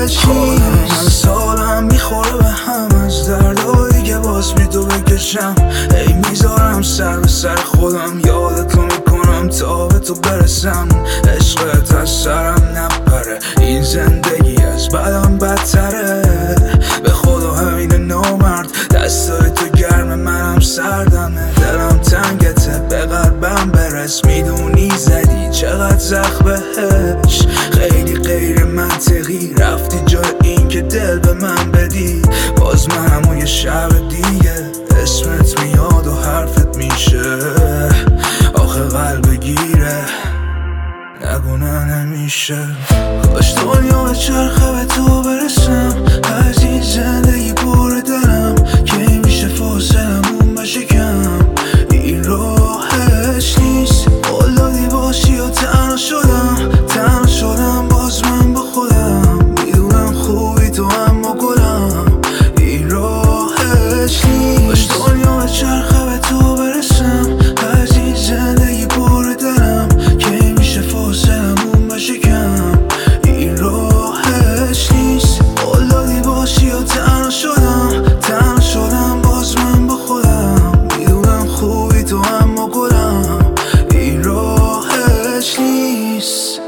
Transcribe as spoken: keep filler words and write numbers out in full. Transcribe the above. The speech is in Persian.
خودم از حالم میخوره به هم، از دردایی که باز بی تو بکشم. ای میذارم سر به سر خودم، یادتو میکنم تا به تو برسم. عشقت از سرم نپره، این زندگی از بدم بدتره. به خدا همین نامرد، دستای تو گرم منم سردمه. دلم تنگته به قلبم برس، میدونی زدی چقدر زخم بهش. خیلی غیر منطقی رفتی جای این که دل به من بدی. باز منم و یه شب دیگه اسمت میاد و حرفت میشه. آخه قلب گیره نگونه نمیشه. کاش دنیا به چرخه به تو برسم، از این زندگی پر دلم که این میشه فاصلمون بشه کم. این راهش نیست، قلدی باشی و تنها شدم. تنها شدم باز من با خودم، میدونم خوبی تو اما گلم. این راهش نیست، کاش دنیا به چرخه به تو برسم، از این زندگی پر دلم که این میشه فاصلمون بشه کم. این راهش نیست، قلدی باشی و تنها شدم. تنها شدم باز من با خودم، میدونم خوبی تو اما گلم. این راهش نیست.